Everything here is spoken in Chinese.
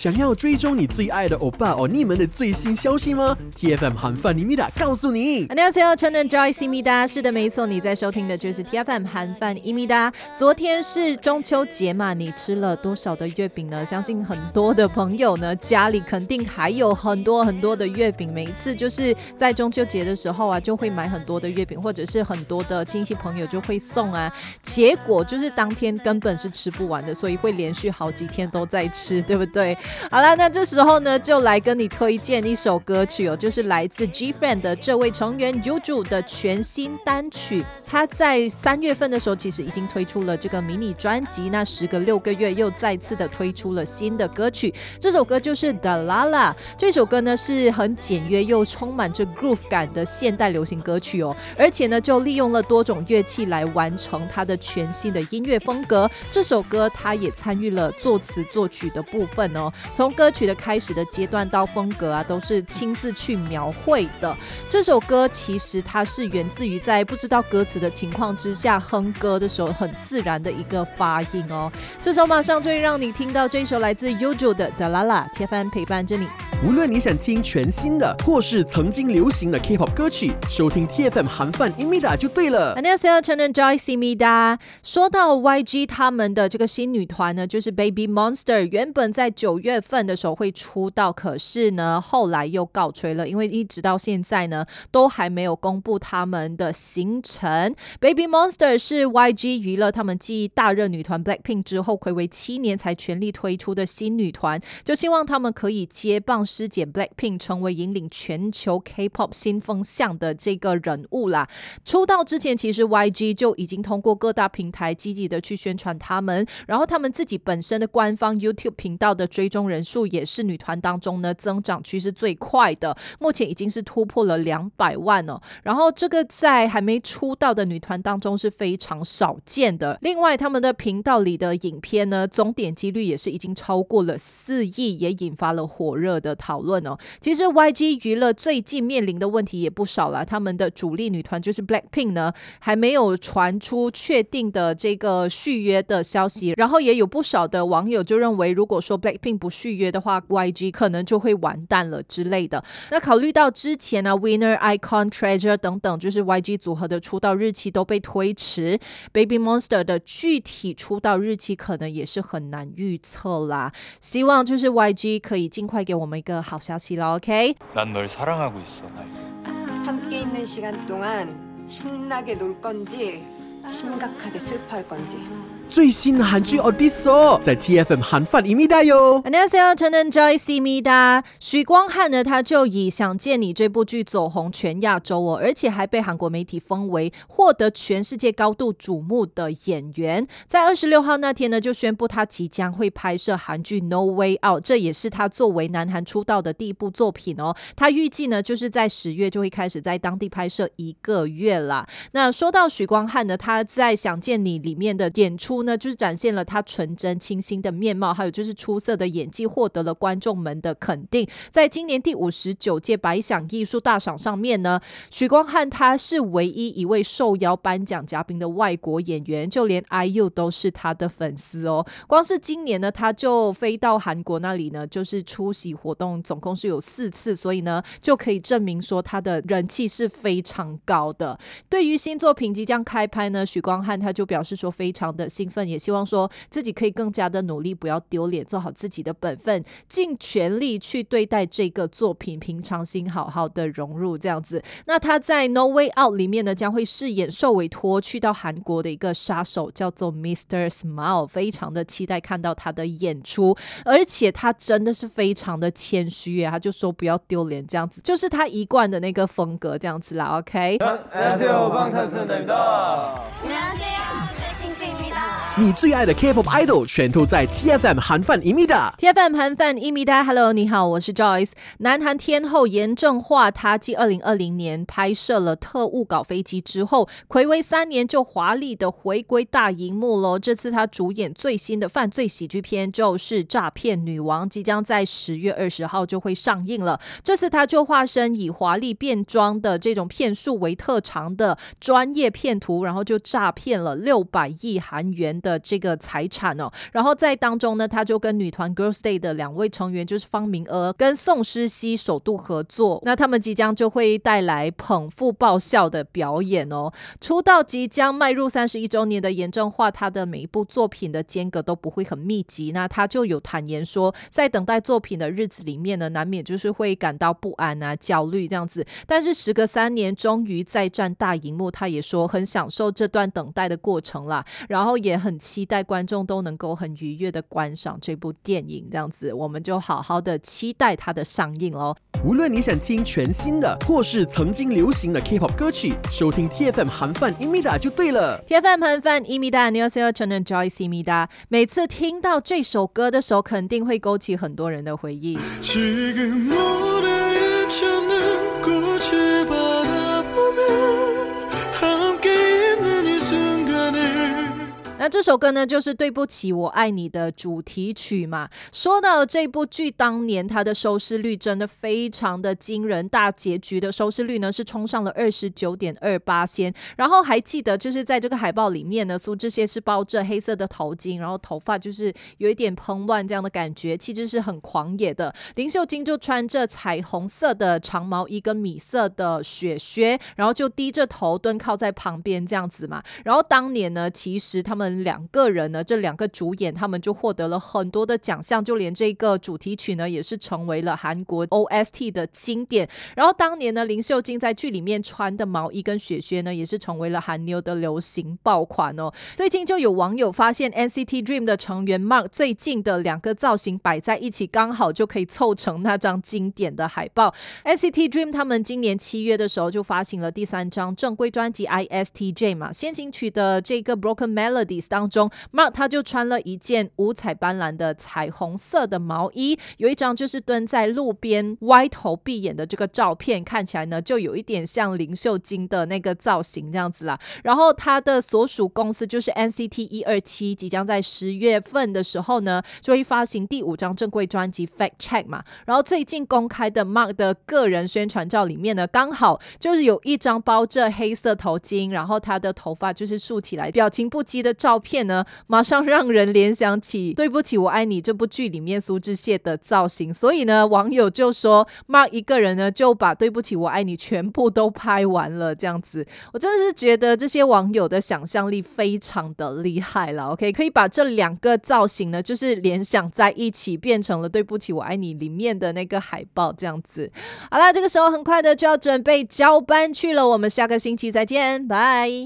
想要追踪你最爱的欧巴哦，你们的最新消息吗？ TFM 韩饭이미다告诉你。 안녕하세요， 저는 Joyce 입니다。 是的，没错，你在收听的就是 TFM 韩饭입니다。 昨天是中秋节嘛，你吃了多少的月饼呢？相信很多的朋友呢，家里肯定还有很多的月饼。每一次就是在中秋节的时候啊，就会买很多的月饼，或者是很多的亲戚朋友就会送啊。结果就是当天根本是吃不完的，所以会连续好几天都在吃，对不对？好啦，那这时候呢，就来跟你推荐一首歌曲哦，就是来自 GFriend 的这位成员 Yuju 的全新单曲。他在3月份的时候其实已经推出了这个迷你专辑，那时隔6个月又再次的推出了新的歌曲。这首歌就是 Dalala。 这首歌呢是很简约又充满着 groove 感的现代流行歌曲哦，而且呢就利用了多种乐器来完成它的全新的音乐风格。这首歌他也参与了作词作曲的部分哦，从歌曲的开始的阶段到风格啊，都是亲自去描绘的。这首歌其实它是源自于在不知道歌词的情况之下哼歌的时候很自然的一个发音哦。这首马上就会让你听到这首来自 Yuju 的 Dalala。 TFM 陪伴着你。 无论你想听全新的或是曾经流行的 K-pop 歌曲，收听 TFM 韩饭이미다就对了。 안녕하세요， 저는 Joyce 입니다。 说到 YG 他们的这个新女团呢，就是 Baby Monster， 原本在9月份的时候会出道，可是呢后来又告吹了，因为一直到现在呢都还没有公布他们的行程。 Baby Monster 是 YG 娱乐他们继大热女团 Blackpink 之后睽违7年才全力推出的新女团，就希望他们可以接棒师姐 Blackpink， 成为引领全球 K-pop 新风向的这个人物啦。出道之前其实 YG 就已经通过各大平台积极的去宣传他们，然后他们自己本身的官方 YouTube 频道的追踪人数也是女团当中呢增长趋势最快的，目前已经是突破了200万哦。然后这个在还没出道的女团当中是非常少见的。另外他们的频道里的影片呢，总点击率也是已经超过了4亿，也引发了火热的讨论哦。其实 YG 娱乐最近面临的问题也不少啦，他们的主力女团就是 Blackpink 呢，还没有传出确定的这个续约的消息，然后也有不少的网友就认为，如果说 Blackpink 不续约的话， YG 可能就会完蛋了之类的。那考虑到之前呢 Winner Icon Treasure 等等，就是 YG 组合的出道日期都被推迟， Baby Monster 的具体出道日期可能也是很难预测啦。希望就是 YG 可以尽快给我们一个好消息了 OK。 난 널 사랑하고 있어. 함께 있는 시간 동안 신나게 놀 건지 심각하게 슬퍼할 건지. 最新的韩剧 Audition 在 TFM 韩饭이미다哟。 안녕하세요， 저는 Joyce 입니다。 许光汉呢，他就以想见你这部剧走红全亚洲哦，而且还被韩国媒体封为获得全世界高度瞩目的演员。在26号那天呢，就宣布他即将会拍摄韩剧 No Way Out， 这也是他作为南韩出道的第一部作品哦。他预计呢，就是在10月就会开始在当地拍摄1个月啦。那说到许光汉呢，他在想见你里面的演出呢，就是展现了他纯真清新的面貌，还有就是出色的演技，获得了观众们的肯定。在今年第59届百想艺术大赏上面呢，许光汉他是唯一一位受邀颁奖嘉宾的外国演员，就连 IU 都是他的粉丝哦。光是今年呢，他就飞到韩国那里呢，就是出席活动，总共是有4次，所以呢，就可以证明说他的人气是非常高的。对于新作品即将开拍呢，许光汉他就表示说非常的兴奋，也希望说自己可以更加的努力，不要丢脸，做好自己的本分，尽全力去对待这个作品，平常心好好的融入这样子。那他在 No Way Out 里面呢，将会饰演受委托去到韩国的一个杀手，叫做 Mr. Smile， 非常的期待看到他的演出。而且他真的是非常的谦虚耶，他就说不要丢脸这样子，就是他一贯的那个风格这样子啦 OK。 안녕하세요, 방탄소년단입니다. 핑크입니다. 你最爱的 K-pop idol 全都在 TFM 韩饭이미다。 TFM 韩饭이미다。 Hello， 你好，我是 Joyce。 南韩天后严正化，她继2020年拍摄了特务搞飞机之后，睽违3年就华丽的回归大荧幕咯。这次她主演最新的犯罪喜剧片就是《诈骗女王》，即将在10月20号就会上映了。这次她就化身以华丽变装的这种骗术为特长的专业骗徒，然后就诈骗了600亿韩元的这个财产哦。然后在当中呢，他就跟女团 Girls Day 的2位成员就是方明娥跟宋诗熙首度合作，那他们即将就会带来捧腹爆笑的表演哦。出道即将迈入31周年的严正化，他的每一部作品的间隔都不会很密集，那他就有坦言说，在等待作品的日子里面呢，难免就是会感到不安啊、焦虑这样子，但是时隔3年终于再战大荧幕，他也说很享受这段等待的过程啦，然后也很期待观众都能够很愉悦的观赏这部电影这样子，我们就好好的期待它的上映咯。 无论你想听全新的或是曾经流行的 K-pop 歌曲，收听 TFM 韩饭 Imida 就对了。 TFM 韩饭 Imida 안녕하세요 저는 Joyce입니다。 每次听到这首歌的时候，肯定会勾起很多人的回忆。 지금 노래에 젖는 꽃을 바라보며 함께 있는 이 순간에 那这首歌呢，就是对不起我爱你的主题曲嘛。说到这部剧当年它的收视率真的非常的惊人，大结局的收视率呢是冲上了 29.28%。 然后还记得就是在这个海报里面呢，苏志燮是包着黑色的头巾，然后头发就是有一点蓬乱这样的感觉，气质是很狂野的。林秀晶就穿着彩虹色的长毛衣跟米色的雪靴，然后就低着头蹲靠在旁边这样子嘛。然后当年呢，其实他们2个人呢，这2个主演他们就获得了很多的奖项，就连这个主题曲呢也是成为了韩国 OST 的经典。然后当年呢，林秀晶在剧里面穿的毛衣跟雪靴呢也是成为了韩妞的流行爆款哦。最近就有网友发现 NCT Dream 的成员 Mark 最近的2个造型摆在一起，刚好就可以凑成那张经典的海报。 NCT Dream 他们今年7月的时候就发行了第3张正规专辑 ISTJ 嘛，先行曲的这个 Broken Melodies当中 Mark 他就穿了一件五彩斑斓的彩虹色的毛衣，有一张就是蹲在路边歪头闭眼的这个照片，看起来呢就有一点像林秀晶的那个造型这样子啦。然后他的所属公司就是 NCT 127，即将在10月份的时候呢就会发行第5张正规专辑 Fact Check 嘛。然后最近公开的 Mark 的个人宣传照里面呢，刚好就是有一张包着黑色头巾，然后他的头发就是竖起来，表情不羁的照片呢，马上让人联想起对不起我爱你这部剧里面苏志燮的造型。所以呢，网友就说 Mark 一个人呢就把对不起我爱你全部都拍完了这样子。我真的是觉得这些网友的想象力非常的厉害了 OK， 可以把这2个造型呢就是联想在一起，变成了对不起我爱你里面的那个海报这样子。好啦，这个时候很快的就要准备交班去了，我们下个星期再见，拜。